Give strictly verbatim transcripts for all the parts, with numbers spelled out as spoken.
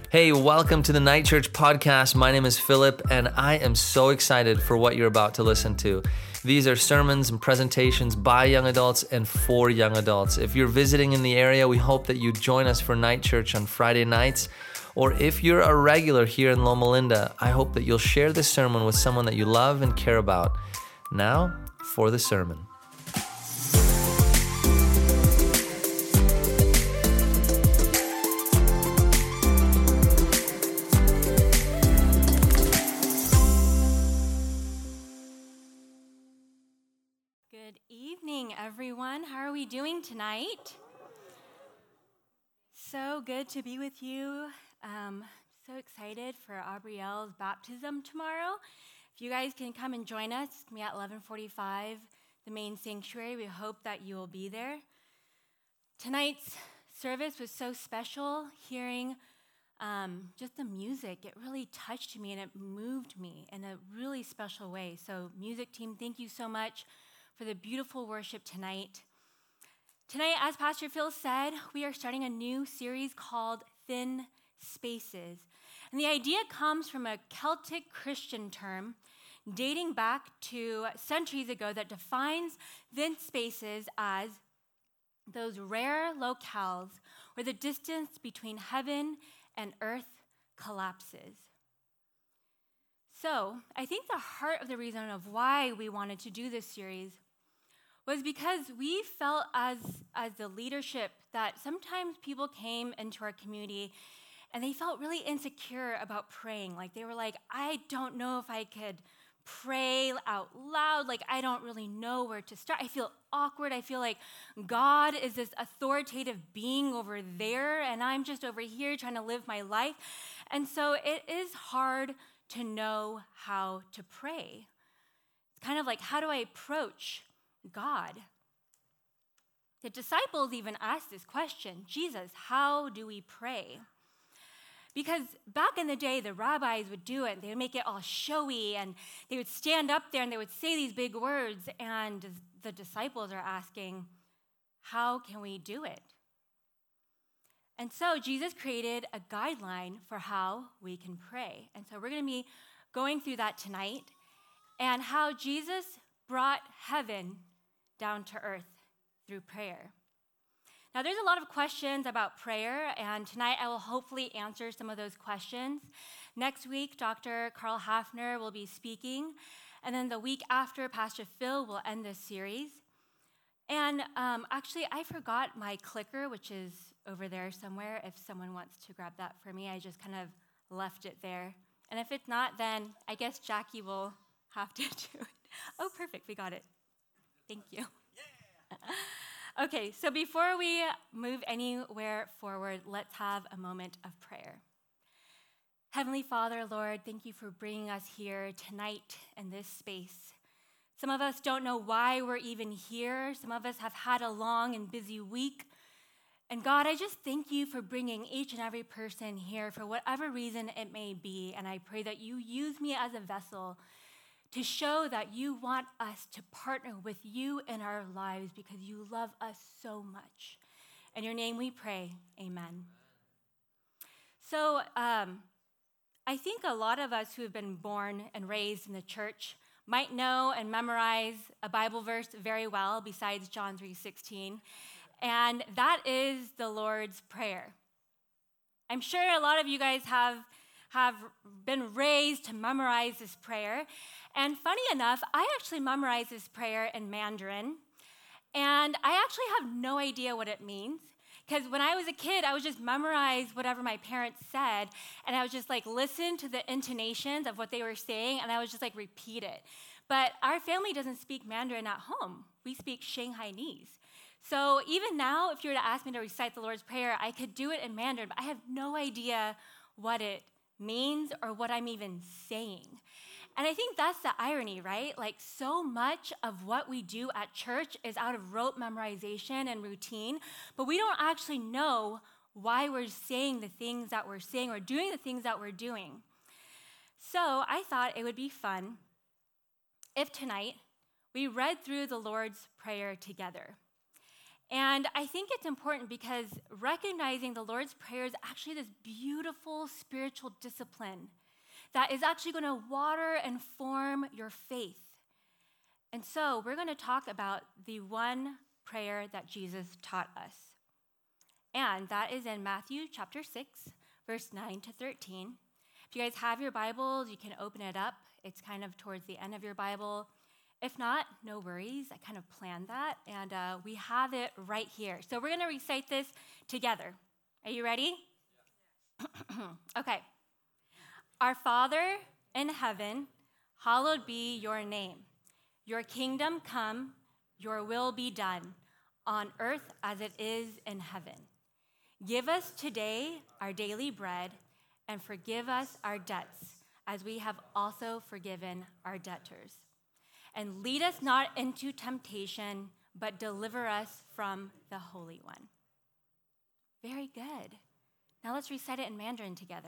Hey, welcome to the Night Church podcast. My name is Philip, and I am so excited for what you're about to listen to. These are sermons and presentations by young adults and for young adults. If you're visiting in the area, we hope that you join us for Night Church on Friday nights. Or if you're a regular here in Loma Linda, I hope that you'll share this sermon with someone that you love and care about. Now, for the sermon. Good evening, everyone. How are we doing tonight? So good to be with you. Um, so excited for Aubrielle's baptism tomorrow. If you guys can come and join us, it's going to be at eleven forty-five, the main sanctuary. We hope that you will be there. Tonight's service was so special, hearing um, just the music. It really touched me and it moved me in a really special way. So music team, thank you so much for the beautiful worship tonight. Tonight, as Pastor Phil said, we are starting a new series called Thin Spaces. And the idea comes from a Celtic Christian term dating back to centuries ago that defines thin spaces as those rare locales where the distance between heaven and earth collapses. So, I think the heart of the reason of why we wanted to do this series was because we felt as, as the leadership that sometimes people came into our community and they felt really insecure about praying. Like they were like, I don't know if I could pray out loud. Like I don't really know where to start. I feel awkward. I feel like God is this authoritative being over there and I'm just over here trying to live my life. And so it is hard to know how to pray. It's kind of like, how do I approach God? The disciples even asked this question, Jesus, how do we pray? Because back in the day, the rabbis would do it. They would make it all showy, and they would stand up there, and they would say these big words, and the disciples are asking, how can we do it? And so Jesus created a guideline for how we can pray. And so we're going to be going through that tonight, and how Jesus brought heaven down to earth through prayer. Now, there's a lot of questions about prayer, and tonight I will hopefully answer some of those questions. Next week, Doctor Carl Hafner will be speaking, and then the week after, Pastor Phil will end this series. And um, actually, I forgot my clicker, which is over there somewhere. If someone wants to grab that for me, I just kind of left it there. And if it's not, then I guess Jackie will have to do it. Oh, perfect, we got it. Thank you. Yeah. Okay, so before we move anywhere forward, let's have a moment of prayer. Heavenly Father, Lord, thank you for bringing us here tonight in this space. Some of us don't know why we're even here. Some of us have had a long and busy week. And God, I just thank you for bringing each and every person here for whatever reason it may be. And I pray that you use me as a vessel to show that you want us to partner with you in our lives because you love us so much. In your name we pray, amen. So um, I think a lot of us who have been born and raised in the church might know and memorize a Bible verse very well besides John three sixteen, and that is the Lord's Prayer. I'm sure a lot of you guys have have been raised to memorize this prayer. And funny enough, I actually memorized this prayer in Mandarin, and I actually have no idea what it means. Because when I was a kid, I would just memorize whatever my parents said, and I would just like listen to the intonations of what they were saying, and I would just like repeat it. But our family doesn't speak Mandarin at home. We speak Shanghainese. So even now, if you were to ask me to recite the Lord's Prayer, I could do it in Mandarin, but I have no idea what it means or what I'm even saying. And I think that's the irony, right? Like so much of what we do at church is out of rote memorization and routine, but we don't actually know why we're saying the things that we're saying or doing the things that we're doing. So I thought it would be fun if tonight we read through the Lord's Prayer together. And And I think it's important because recognizing the Lord's Prayer is actually this beautiful spiritual discipline that is actually going to water and form your faith. And so we're going to talk about the one prayer that Jesus taught us. And that is in Matthew chapter six, verse nine to thirteen. If you guys have your Bibles, you can open it up. It's kind of towards the end of your Bible. If not, no worries. I kind of planned that, and uh, we have it right here. So we're going to recite this together. Are you ready? Yeah. Okay. Our Father in heaven, hallowed be your name. Your kingdom come, your will be done, on earth as it is in heaven. Give us today our daily bread, and forgive us our debts, as we have also forgiven our debtors. And lead us not into temptation, but deliver us from the Holy One. Very good. Now let's recite it in Mandarin together.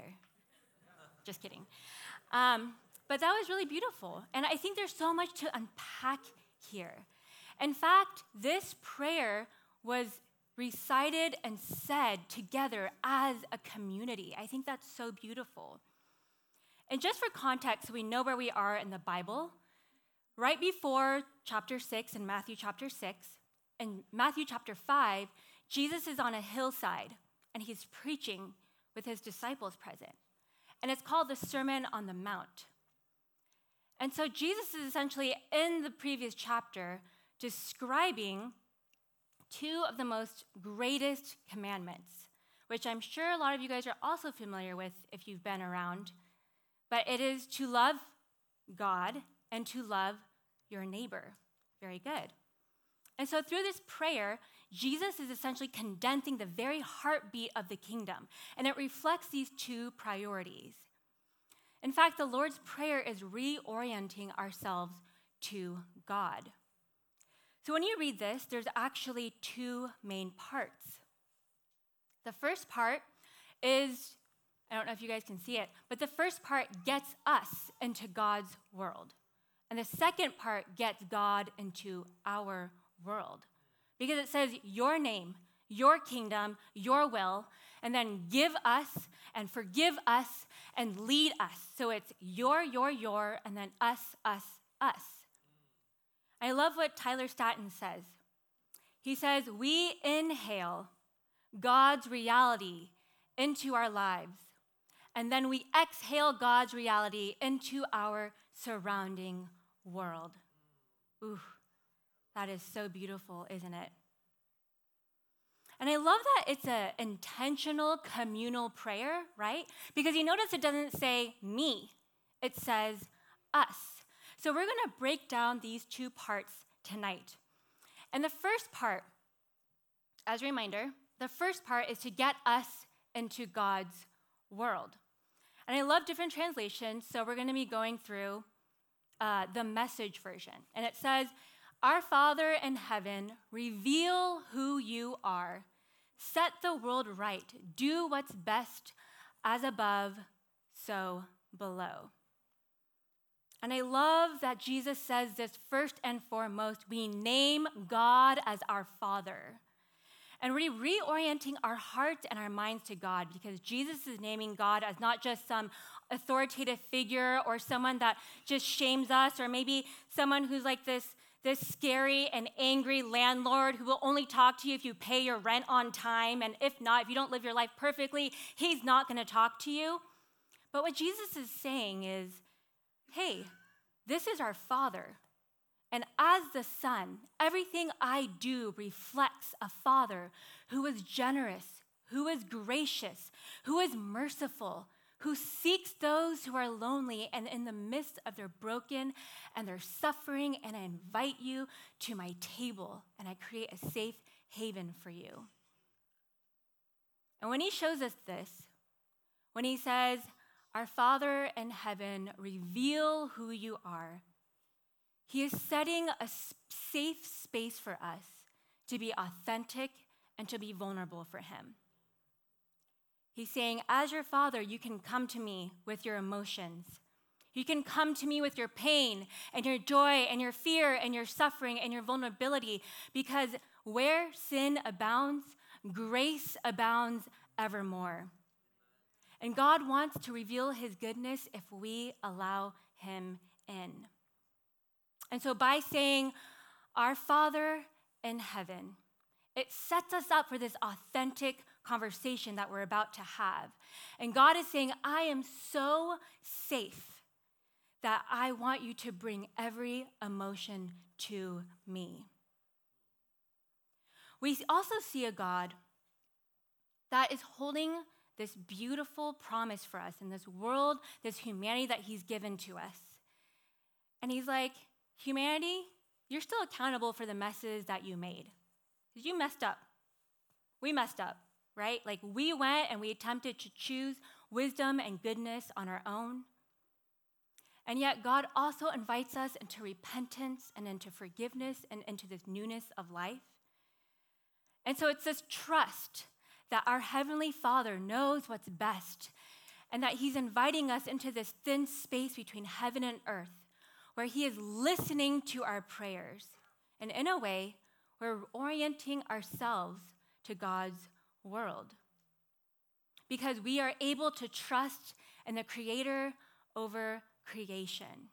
Just kidding. Um, but that was really beautiful. And I think there's so much to unpack here. In fact, this prayer was recited and said together as a community. I think that's so beautiful. And just for context, so we know where we are in the Bible, right before chapter six in Matthew chapter six, in Matthew chapter five, Jesus is on a hillside and he's preaching with his disciples present. And it's called the Sermon on the Mount. And so Jesus is essentially in the previous chapter describing two of the most greatest commandments, which I'm sure a lot of you guys are also familiar with if you've been around. But it is to love God and to love your neighbor. Very good. And so through this prayer, Jesus is essentially condensing the very heartbeat of the kingdom, and it reflects these two priorities. In fact, the Lord's Prayer is reorienting ourselves to God. So when you read this, there's actually two main parts. The first part is, I don't know if you guys can see it, but the first part gets us into God's world. And the second part gets God into our world. Because it says, your name, your kingdom, your will, and then give us and forgive us and lead us. So it's your, your, your, and then us, us, us. I love what Tyler Staton says. He says, we inhale God's reality into our lives, and then we exhale God's reality into our surrounding world. Ooh, that is so beautiful, isn't it? And I love that it's an intentional communal prayer, right? Because you notice it doesn't say me, it says us. So we're going to break down these two parts tonight. And the first part, as a reminder, the first part is to get us into God's world. And I love different translations, so we're going to be going through uh, the Message version. And it says, our Father in heaven, reveal who you are. Set the world right. Do what's best, as above, so below. And I love that Jesus says this first and foremost. We name God as our Father. And we're reorienting our hearts and our minds to God, because Jesus is naming God as not just some authoritative figure or someone that just shames us, or maybe someone who's like this, this scary and angry landlord who will only talk to you if you pay your rent on time, and if not, if you don't live your life perfectly, he's not going to talk to you. But what Jesus is saying is, hey, this is our Father. And as the Son, everything I do reflects a Father who is generous, who is gracious, who is merciful, who seeks those who are lonely and in the midst of their broken and their suffering, and I invite you to my table, and I create a safe haven for you. And when he shows us this, when he says, our Father in heaven, reveal who you are, he is setting a safe space for us to be authentic and to be vulnerable for him. He's saying, as your Father, you can come to me with your emotions. You can come to me with your pain and your joy and your fear and your suffering and your vulnerability, because Where sin abounds, grace abounds evermore. And God wants to reveal his goodness if we allow him in. And so by saying, "Our Father in heaven," it sets us up for this authentic conversation that we're about to have. And God is saying, "I am so safe that I want you to bring every emotion to me." We also see a God that is holding this beautiful promise for us in this world, this humanity that he's given to us. And he's like, humanity, you're still accountable for the messes that you made. Because you messed up. We messed up, right? Like we went and we attempted to choose wisdom and goodness on our own. And yet God also invites us into repentance and into forgiveness and into this newness of life. And so it's this trust that our Heavenly Father knows what's best and that he's inviting us into this thin space between heaven and earth where he is listening to our prayers. And in a way, we're orienting ourselves to God's world because we are able to trust in the Creator over creation.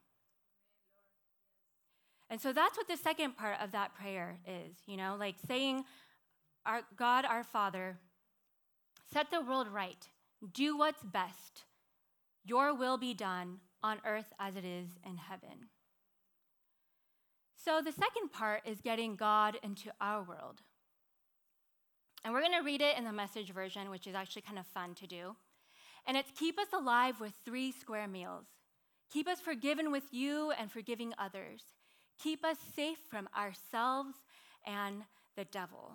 And so that's what the second part of that prayer is, you know, like saying, our God, our Father, set the world right. Do what's best. Your will be done on earth as it is in heaven. So the second part is getting God into our world. And we're going to read it in the Message version, which is actually kind of fun to do. And it's keep us alive with three square meals. Keep us forgiven with you and forgiving others. Keep us safe from ourselves and the devil.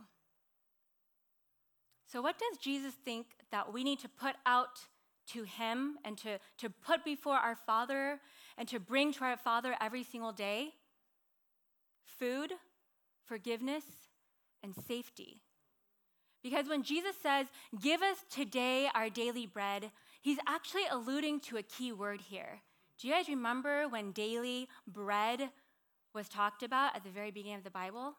So what does Jesus think that we need to put out to him and to, to put before our Father and to bring to our Father every single day? Food, forgiveness, and safety. Because when Jesus says, "Give us today our daily bread," he's actually alluding to a key word here. Do you guys remember when daily bread was talked about at the very beginning of the Bible?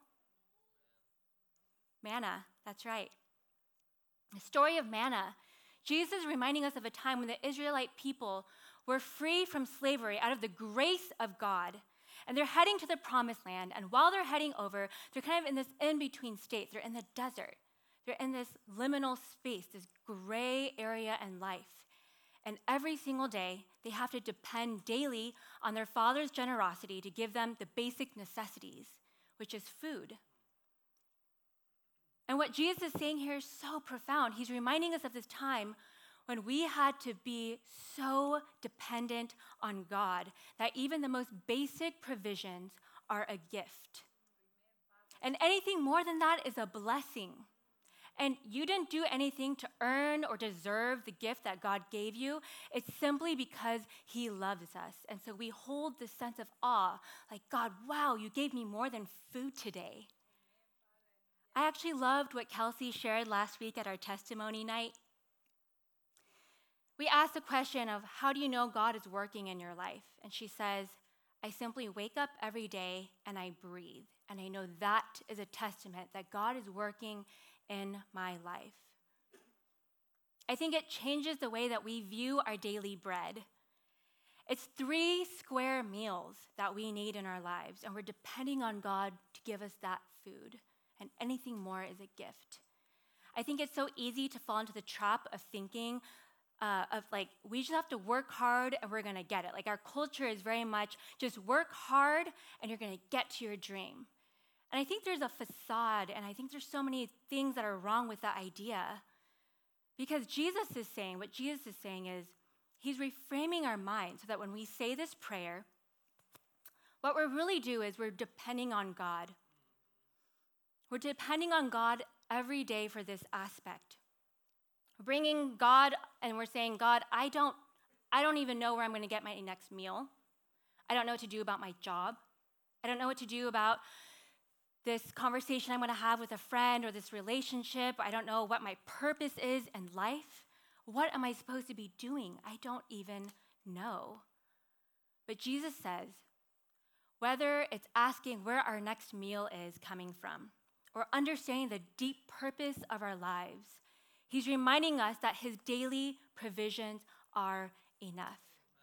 Manna, that's right. The story of manna. Jesus is reminding us of a time when the Israelite people were free from slavery out of the grace of God. And they're heading to the promised land. And while they're heading over, they're kind of in this in-between state. They're in the desert. They're in this liminal space, this gray area in life. And every single day, they have to depend daily on their Father's generosity to give them the basic necessities, which is food. And what Jesus is saying here is so profound. He's reminding us of this time when we had to be so dependent on God that even the most basic provisions are a gift. And anything more than that is a blessing. And you didn't do anything to earn or deserve the gift that God gave you. It's simply because he loves us. And so we hold this sense of awe, like, God, wow, you gave me more than food today. I actually loved what Kelsey shared last week at our testimony night. We asked the question of, how do you know God is working in your life? And she says, I simply wake up every day and I breathe. And I know that is a testament that God is working in my life. I think it changes the way that we view our daily bread. It's three square meals that we need in our lives, and we're depending on God to give us that food, and anything more is a gift. I think it's so easy to fall into the trap of thinking uh, of like, we just have to work hard and we're gonna get it. Like our culture is very much just work hard and you're gonna get to your dream. And I think there's a facade, and I think there's so many things that are wrong with that idea. Because Jesus is saying, what Jesus is saying is, he's reframing our mind so that when we say this prayer, what we really do is we're depending on God. We're depending on God every day for this aspect. We're bringing God, and we're saying, God, I don't, I don't even know where I'm going to get my next meal. I don't know what to do about my job. I don't know what to do about this conversation I'm going to have with a friend or this relationship. I don't know what my purpose is in life. What am I supposed to be doing? I don't even know. But Jesus says, whether it's asking where our next meal is coming from, or understanding the deep purpose of our lives. He's reminding us that his daily provisions are enough.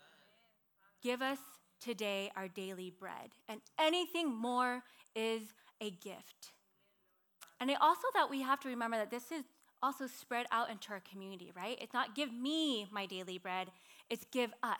Give us today our daily bread, and anything more is a gift. And I also thought we have to remember that this is also spread out into our community, right? It's not give me my daily bread, it's give us.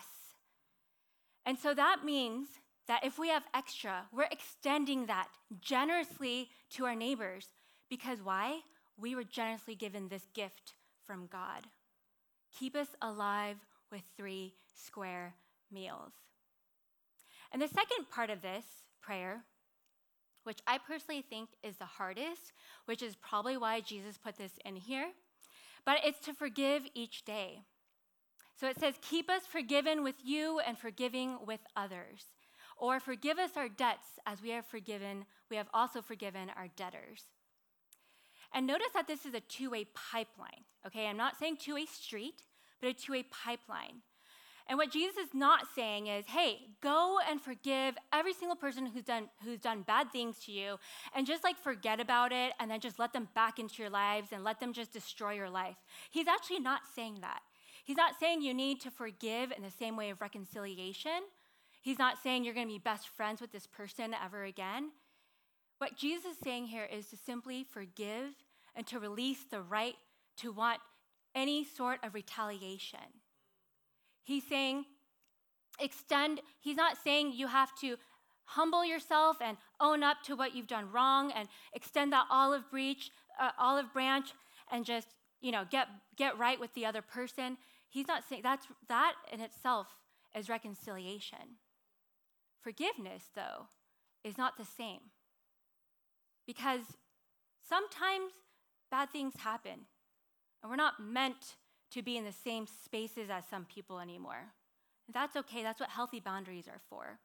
And so that means that if we have extra, we're extending that generously to our neighbors. Because why? We were generously given this gift from God. Keep us alive with three square meals. And the second part of this prayer, which I personally think is the hardest, which is probably why Jesus put this in here, but it's to forgive each day. So it says, keep us forgiven with you and forgiving with others. Or forgive us our debts as we have forgiven, we have also forgiven our debtors. And notice that this is a two-way pipeline, okay? I'm not saying two-way street, but a two-way pipeline. And what Jesus is not saying is, hey, go and forgive every single person who's done who's done bad things to you and just like forget about it and then just let them back into your lives and let them just destroy your life. He's actually not saying that. He's not saying you need to forgive in the same way of reconciliation. He's not saying you're going to be best friends with this person ever again. What Jesus is saying here is to simply forgive and to release the right to want any sort of retaliation. He's saying extend, he's not saying you have to humble yourself and own up to what you've done wrong and extend that olive branch, uh, olive branch and just, you know, get get right with the other person. He's not saying that's that in itself is reconciliation. Forgiveness, though, is not the same. Because sometimes bad things happen, and we're not meant to be in the same spaces as some people anymore. And that's okay. That's what healthy boundaries are for.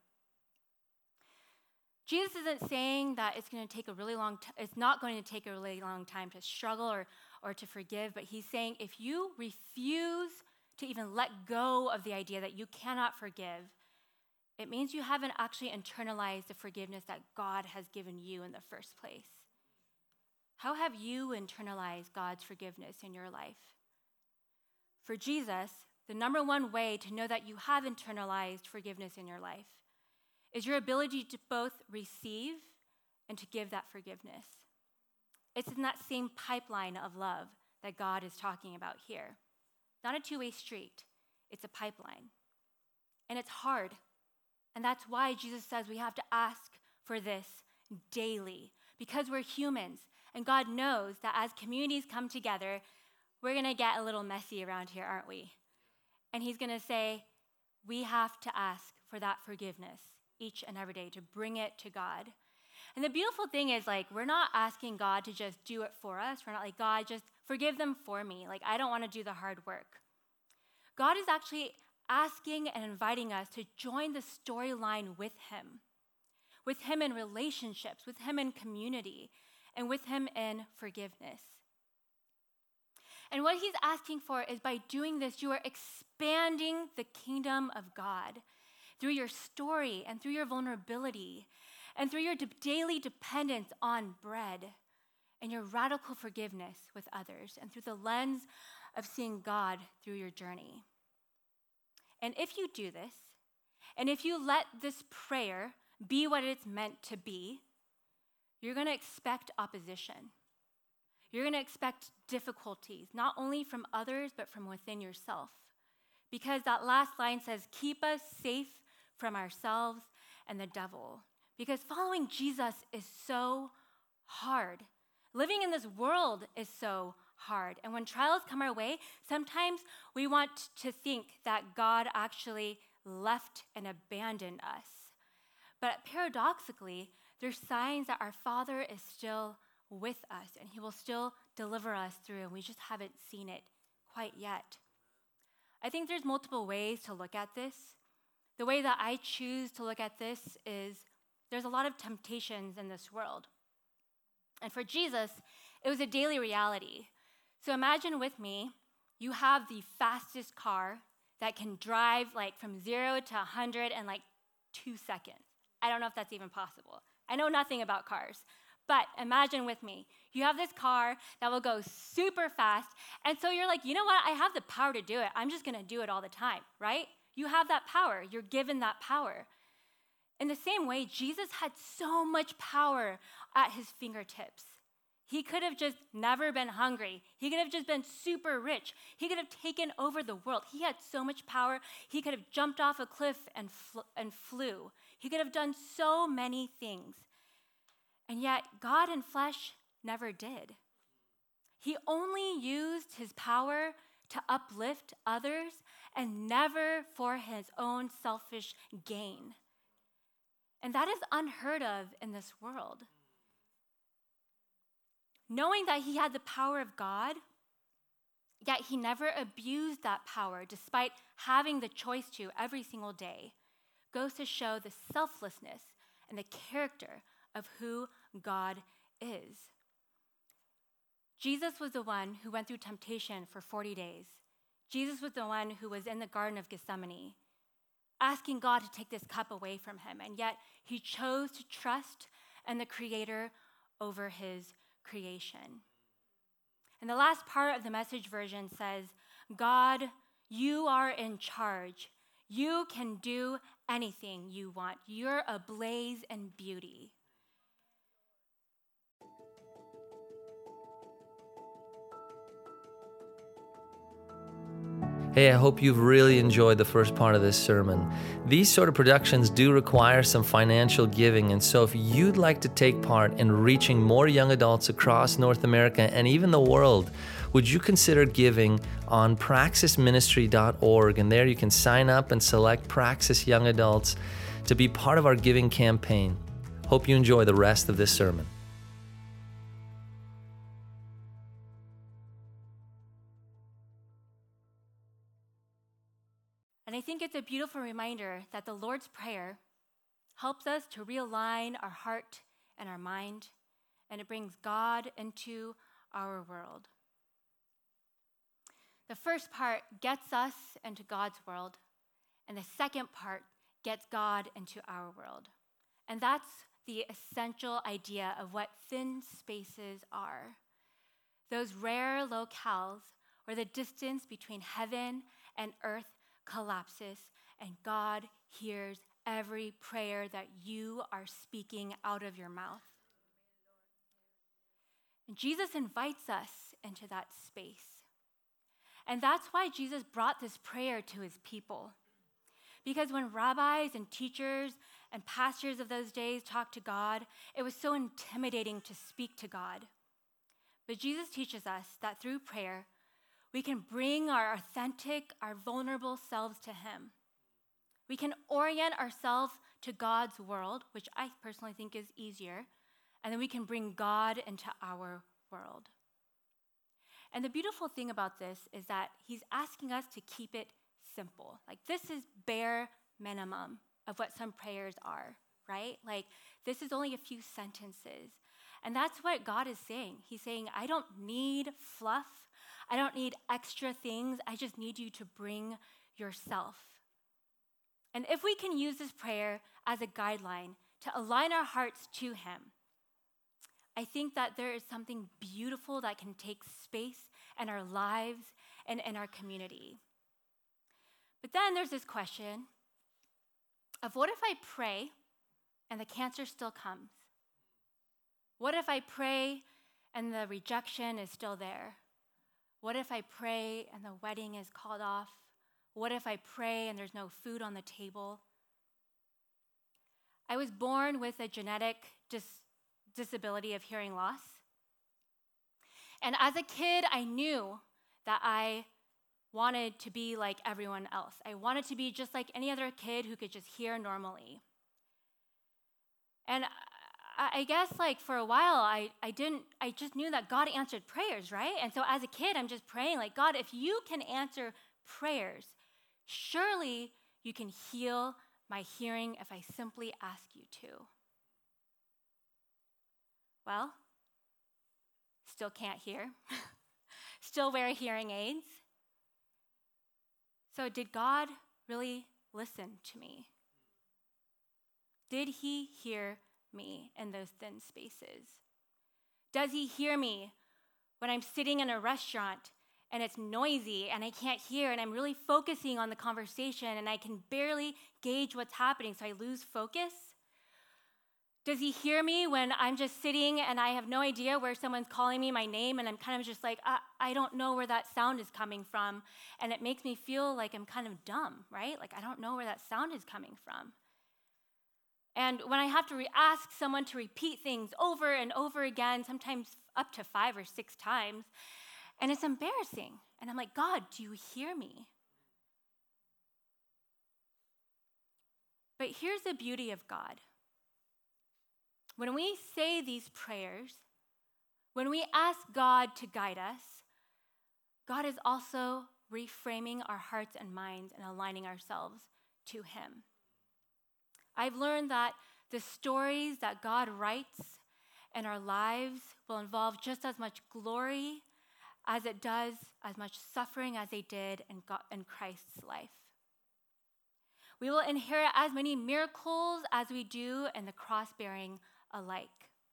Jesus isn't saying that it's going to take a really long t- it's not going to take a really long time to struggle or, or to forgive, but he's saying if you refuse to even let go of the idea that you cannot forgive, it means you haven't actually internalized the forgiveness that God has given you in the first place. How have you internalized God's forgiveness in your life? For Jesus, the number one way to know that you have internalized forgiveness in your life is your ability to both receive and to give that forgiveness. It's in that same pipeline of love that God is talking about here. Not a two-way street, it's a pipeline. And it's hard. And that's why Jesus says we have to ask for this daily, because we're humans. And God knows that as communities come together, we're going to get a little messy around here, aren't we? And he's going to say, we have to ask for that forgiveness each and every day, to bring it to God. And the beautiful thing is, like, we're not asking God to just do it for us. We're not like, God, just forgive them for me. Like, I don't want to do the hard work. God is actually asking and inviting us to join the storyline with him, with him in relationships, with him in community, and with him in forgiveness. And what he's asking for is by doing this, you are expanding the kingdom of God through your story and through your vulnerability and through your de- daily dependence on bread and your radical forgiveness with others and through the lens of seeing God through your journey. And if you do this, and if you let this prayer be what it's meant to be, you're going to expect opposition. You're going to expect difficulties, not only from others, but from within yourself. Because that last line says, keep us safe from ourselves and the devil. Because following Jesus is so hard. Living in this world is so hard. And when trials come our way, sometimes we want to think that God actually left and abandoned us. But paradoxically, there's signs that our Father is still with us and he will still deliver us through, and we just haven't seen it quite yet. I think there's multiple ways to look at this. The way that I choose to look at this is there's a lot of temptations in this world. And for Jesus, it was a daily reality. So imagine with me, you have the fastest car that can drive like from zero to one hundred in like two seconds. I don't know if that's even possible. I know nothing about cars. But imagine with me, you have this car that will go super fast, and so you're like, you know what? I have the power to do it. I'm just going to do it all the time, right? You have that power. You're given that power. In the same way, Jesus had so much power at his fingertips. He could have just never been hungry. He could have just been super rich. He could have taken over the world. He had so much power. He could have jumped off a cliff and, fl- and flew. He could have done so many things. And yet, God in flesh never did. He only used his power to uplift others and never for his own selfish gain. And that is unheard of in this world. Knowing that he had the power of God, yet he never abused that power despite having the choice to every single day, goes to show the selflessness and the character of who God is. Jesus was the one who went through temptation for forty days. Jesus was the one who was in the Garden of Gethsemane, asking God to take this cup away from him, and yet he chose to trust in the Creator over his creation. And the last part of the Message version says, God, you are in charge. You can do anything you want. You're ablaze in beauty. Hey, I hope you've really enjoyed the first part of this sermon. These sort of productions do require some financial giving, and so if you'd like to take part in reaching more young adults across North America and even the world, would you consider giving on praxis ministry dot org? And there you can sign up and select Praxis Young Adults to be part of our giving campaign. Hope you enjoy the rest of this sermon. And I think it's a beautiful reminder that the Lord's Prayer helps us to realign our heart and our mind, and it brings God into our world. The first part gets us into God's world, and the second part gets God into our world. And that's the essential idea of what thin spaces are. Those rare locales where the distance between heaven and earth collapses, and God hears every prayer that you are speaking out of your mouth. And Jesus invites us into that space. And that's why Jesus brought this prayer to his people. Because when rabbis and teachers and pastors of those days talked to God, it was so intimidating to speak to God. But Jesus teaches us that through prayer, we can bring our authentic, our vulnerable selves to him. We can orient ourselves to God's world, which I personally think is easier, and then we can bring God into our world. And the beautiful thing about this is that he's asking us to keep it simple. Like, this is bare minimum of what some prayers are, right? Like, this is only a few sentences. And that's what God is saying. He's saying, I don't need fluff. I don't need extra things. I just need you to bring yourself. And if we can use this prayer as a guideline to align our hearts to him, I think that there is something beautiful that can take space in our lives and in our community. But then there's this question of, what if I pray and the cancer still comes? What if I pray and the rejection is still there? What if I pray and the wedding is called off? What if I pray and there's no food on the table? I was born with a genetic dis- disability of hearing loss. And as a kid, I knew that I wanted to be like everyone else. I wanted to be just like any other kid who could just hear normally. And I guess like for a while, I, I didn't, I just knew that God answered prayers, right? And so as a kid, I'm just praying like, God, if you can answer prayers, surely you can heal my hearing if I simply ask you to. Well, still can't hear, still wear hearing aids. So did God really listen to me? Did he hear me in those thin spaces? Does he hear me when I'm sitting in a restaurant and it's noisy and I can't hear and I'm really focusing on the conversation and I can barely gauge what's happening, so I lose focus? Does he hear me when I'm just sitting and I have no idea where someone's calling me my name and I'm kind of just like, I, I don't know where that sound is coming from, and it makes me feel like I'm kind of dumb, right? Like I don't know where that sound is coming from. And when I have to re- ask someone to repeat things over and over again, sometimes up to five or six times, and it's embarrassing. And I'm like, God, do you hear me? But here's the beauty of God. When we say these prayers, when we ask God to guide us, God is also reframing our hearts and minds and aligning ourselves to him. I've learned that the stories that God writes in our lives will involve just as much glory as it does as much suffering as they did in, God, in Christ's life. We will inherit as many miracles as we do in the cross-bearing alike.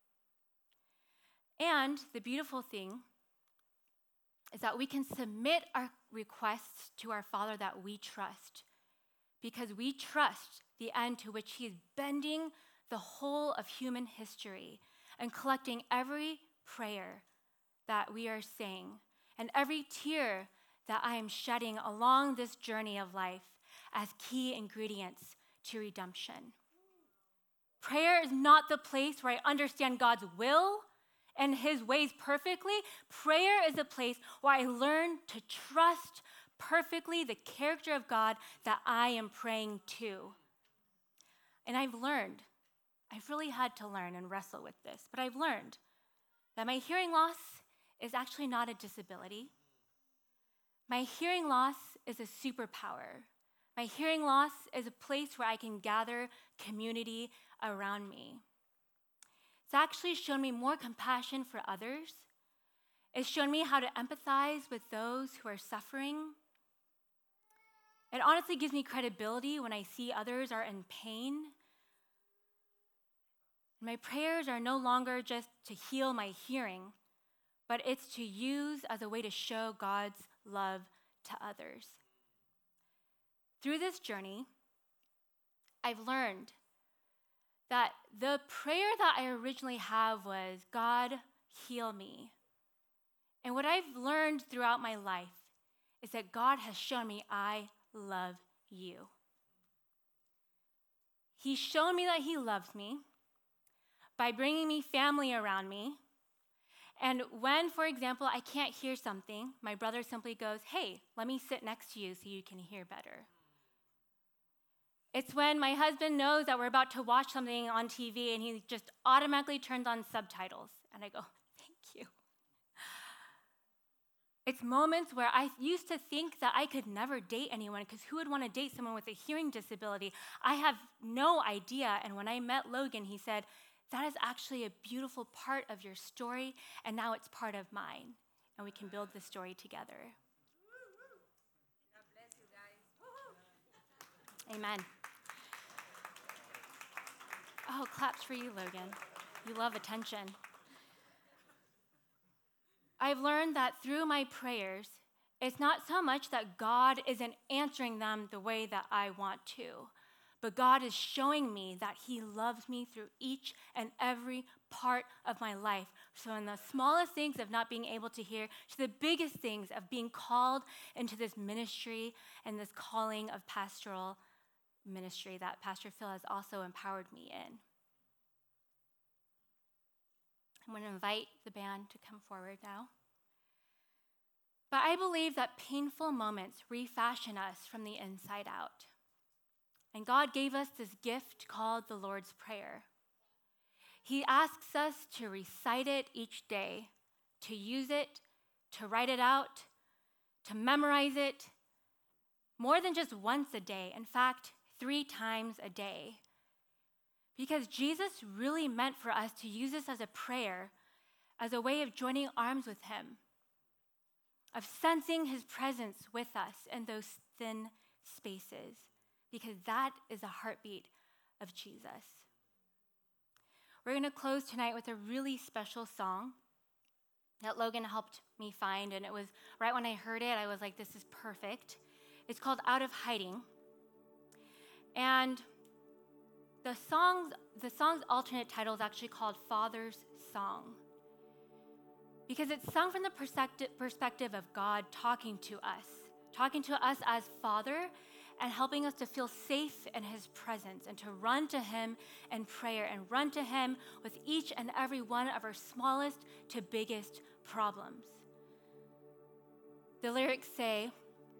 And the beautiful thing is that we can submit our requests to our Father that we trust, because we trust the end to which he is bending the whole of human history and collecting every prayer that we are saying and every tear that I am shedding along this journey of life as key ingredients to redemption. Prayer is not the place where I understand God's will and his ways perfectly. Prayer is a place where I learn to trust perfectly the character of God that I am praying to. And I've learned, I've really had to learn and wrestle with this, but I've learned that my hearing loss is actually not a disability. My hearing loss is a superpower. My hearing loss is a place where I can gather community around me. It's actually shown me more compassion for others. It's shown me how to empathize with those who are suffering. It honestly gives me credibility when I see others are in pain. My prayers are no longer just to heal my hearing, but it's to use as a way to show God's love to others. Through this journey, I've learned that the prayer that I originally have was, God, heal me. And what I've learned throughout my life is that God has shown me I love you. He's shown me that he loves me by bringing me family around me. And when, for example, I can't hear something, my brother simply goes, hey, let me sit next to you so you can hear better. It's when my husband knows that we're about to watch something on T V and he just automatically turns on subtitles. And I go, thank you. It's moments where I used to think that I could never date anyone, because who would want to date someone with a hearing disability? I have no idea. And when I met Logan, he said, that is actually a beautiful part of your story, and now it's part of mine, and we can build the story together. God bless you guys. Amen. Oh, claps for you, Logan. You love attention. I've learned that through my prayers, it's not so much that God isn't answering them the way that I want to, but God is showing me that he loves me through each and every part of my life. So in the smallest things of not being able to hear, to the biggest things of being called into this ministry and this calling of pastoral ministry that Pastor Phil has also empowered me in. I'm going to invite the band to come forward now. But I believe that painful moments refashion us from the inside out. And God gave us this gift called the Lord's Prayer. He asks us to recite it each day, to use it, to write it out, to memorize it, more than just once a day. In fact, three times a day. Because Jesus really meant for us to use this as a prayer, as a way of joining arms with him, of sensing his presence with us in those thin spaces, because that is the heartbeat of Jesus. We're going to close tonight with a really special song. that Logan helped me find, and it was right when I heard it, I was like, this is perfect. It's called Out of Hiding. And the song's, the song's alternate title is actually called Father's Song, because it's sung from the perspective, perspective of God talking to us, talking to us as Father, and helping us to feel safe in his presence and to run to him in prayer and run to him with each and every one of our smallest to biggest problems. The lyrics say,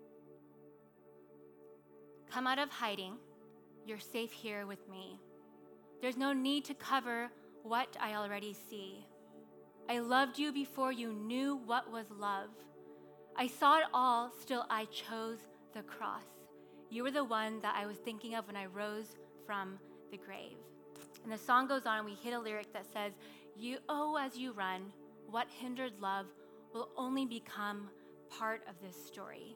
"Come out of hiding, you're safe here with me. There's no need to cover what I already see. I loved you before you knew what was love. I saw it all, still I chose the cross. You were the one that I was thinking of when I rose from the grave." And the song goes on, and we hit a lyric that says, "You, oh, as you run, what hindered love will only become part of this story."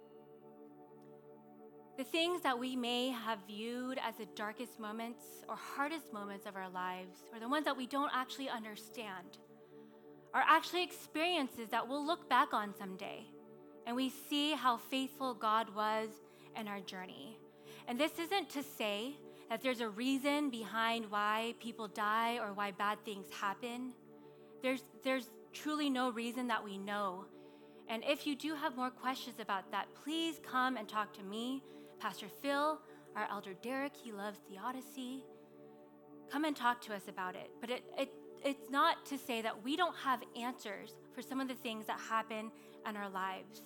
The things that we may have viewed as the darkest moments or hardest moments of our lives, or the ones that we don't actually understand, are actually experiences that we'll look back on someday, and we see how faithful God was in our journey. And this isn't to say that there's a reason behind why people die or why bad things happen. There's, there's truly no reason that we know. And if you do have more questions about that, please come and talk to me, Pastor Phil, our elder Derek. He loves theodicy. Come and talk to us about it. But it, it it's not to say that we don't have answers for some of the things that happen in our lives.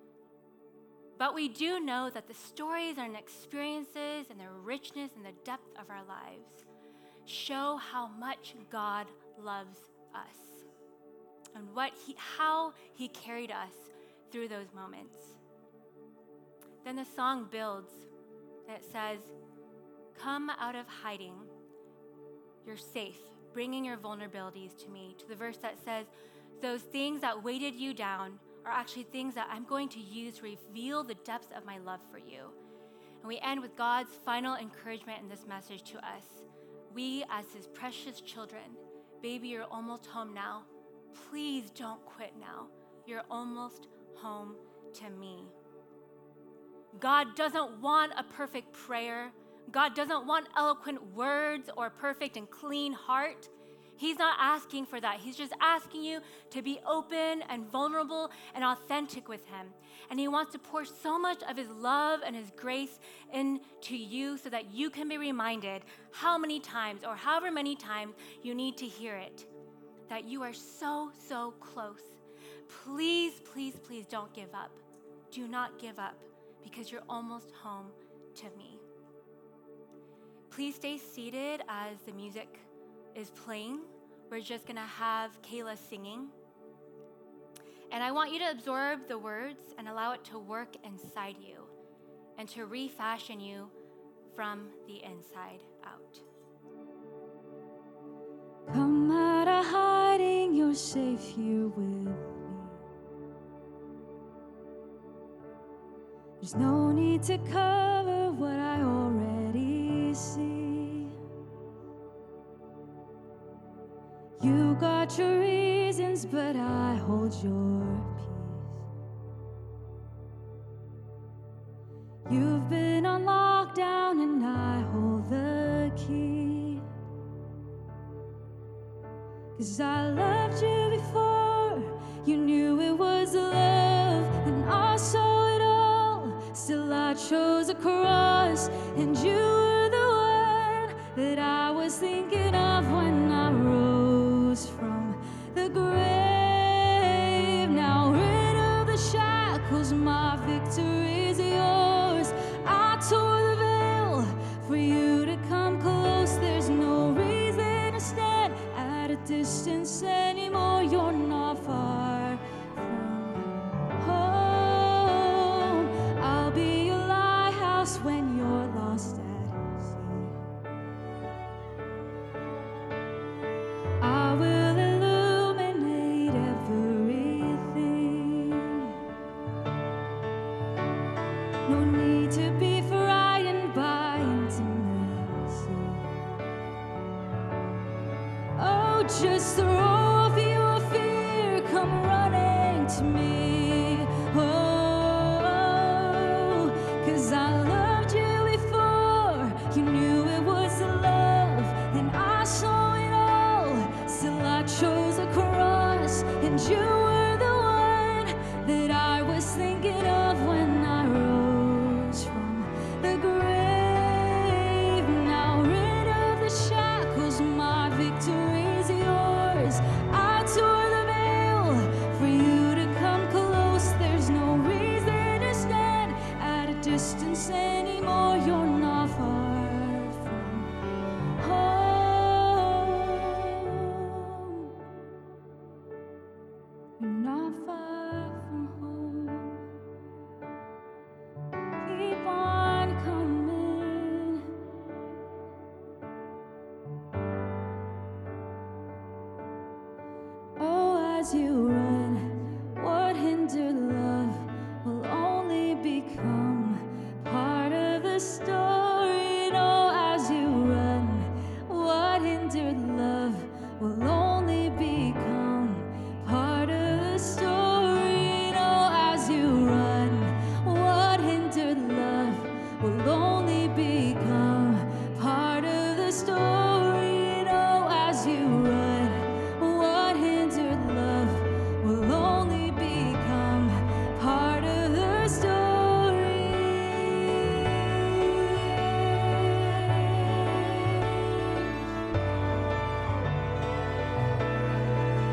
But we do know that the stories and experiences and the richness and the depth of our lives show how much God loves us and what he, how he carried us through those moments. Then the song builds, and it says, "Come out of hiding, you're safe, bringing your vulnerabilities to me," to the verse that says, "Those things that weighted you down are actually things that I'm going to use to reveal the depths of my love for you." And we end with God's final encouragement in this message to us. We, as his precious children, baby, you're almost home now. Please don't quit now. You're almost home to me. God doesn't want a perfect prayer. God doesn't want eloquent words or a perfect and clean heart. He's not asking for that. He's just asking you to be open and vulnerable and authentic with him. And he wants to pour so much of his love and his grace into you so that you can be reminded how many times or however many times you need to hear it, that you are so, so close. Please, please, please don't give up. Do not give up, because you're almost home to me. Please stay seated as the music is playing. We're just gonna have Kayla singing. And I want you to absorb the words and allow it to work inside you and to refashion you from the inside out. Come out of hiding, you're safe here with me. There's no need to cover what I already see. You got your reasons, but I hold your peace. You've been on lockdown and I hold the key. 'Cause I loved you before you knew it was love, and I saw it all. Still I chose a cross, and you were the one that I was thinking of when I rose from the grave. Now rid of the shackles, my victory is yours. I tore the veil for you to come close. There's no reason to stand at a distance anymore. You're not far from home. I'll be your lighthouse when you're lost at sea. I will illuminate everything. No need to be frightened by intimacy. Oh, just throw off your fear. Come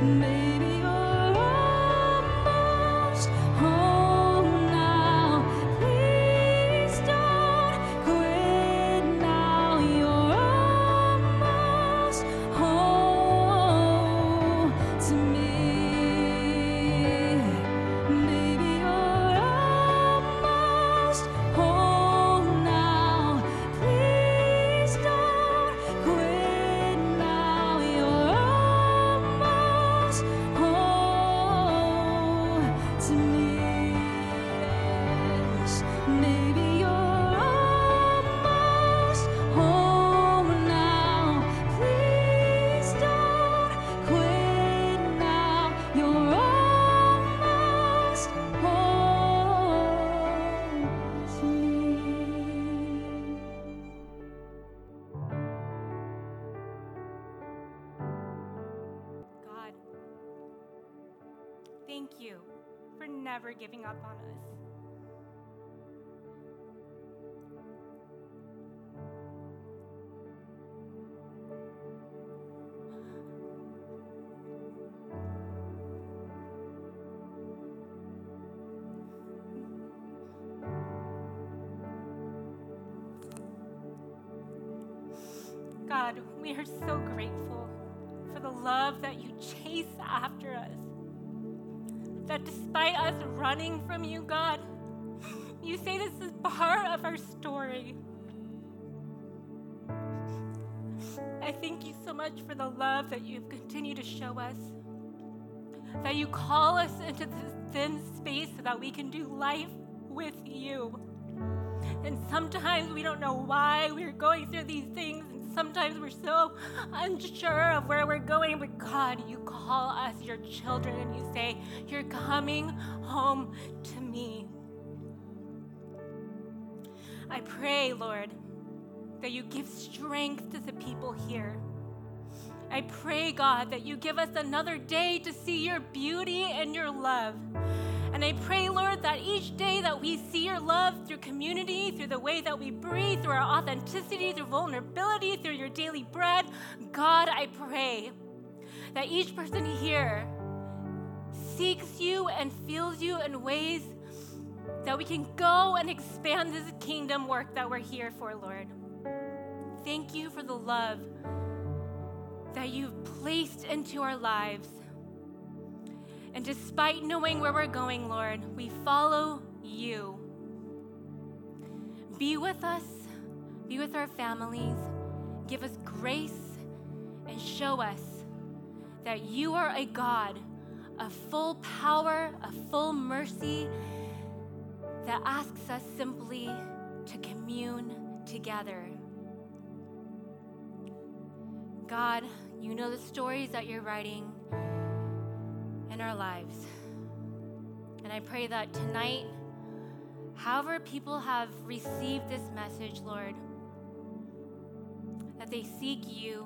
Maybe you're almost home now. Please don't quit now. You're almost home to me. Maybe you're almost home now. Please don't quit now. You're almost home to me. Yes. Maybe you're almost home now. Please don't quit now. You're almost home to me. God, thank you for never giving up on us. God, we are so grateful for the love that you chase after us. That despite us running from you, God, you say this is part of our story. I thank you so much for the love that you've continued to show us. That you call us into this thin space so that we can do life with you. And sometimes we don't know why we're going through these things, and sometimes we're so unsure of where we're going, but God, you call us your children and you say, you're coming home to me. I pray, Lord, that you give strength to the people here. I pray, God, that you give us another day to see your beauty and your love. And I pray, Lord, that each day that we see your love through community, through the way that we breathe, through our authenticity, through vulnerability, through your daily bread, God, I pray that each person here seeks you and feels you in ways that we can go and expand this kingdom work that we're here for, Lord. Thank you for the love that you've placed into our lives. And despite knowing where we're going, Lord, we follow you. Be with us, be with our families, give us grace, and show us that you are a God of full power, of full mercy, that asks us simply to commune together. God, you know the stories that you're writing in our lives. And I pray that tonight, however people have received this message, Lord, that they seek you,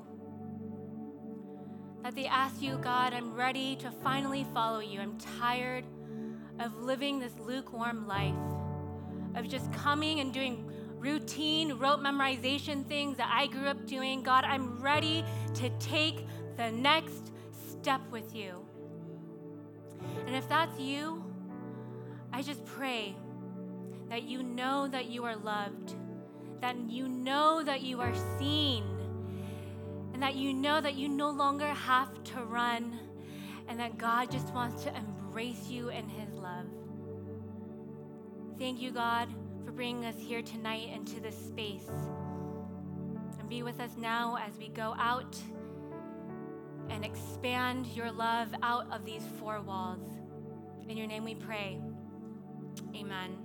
that they ask you, God, I'm ready to finally follow you. I'm tired of living this lukewarm life, of just coming and doing routine, rote memorization things that I grew up doing. God, I'm ready to take the next step with you. And if that's you, I just pray that you know that you are loved, that you know that you are seen, and that you know that you no longer have to run, and that God just wants to embrace you in his love. Thank you, God, for bringing us here tonight into this space. And be with us now as we go out and expand your love out of these four walls. In your name we pray. Amen.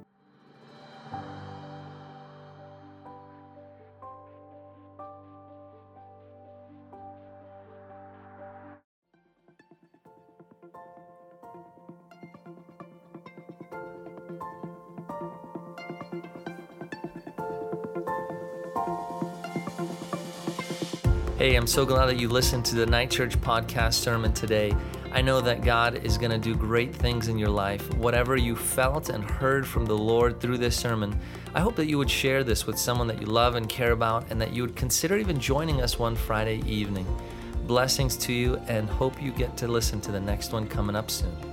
Hey, I'm so glad that you listened to the Night Church podcast sermon today. I know that God is going to do great things in your life. Whatever you felt and heard from the Lord through this sermon, I hope that you would share this with someone that you love and care about, and that you would consider even joining us one Friday evening. Blessings to you, and hope you get to listen to the next one coming up soon.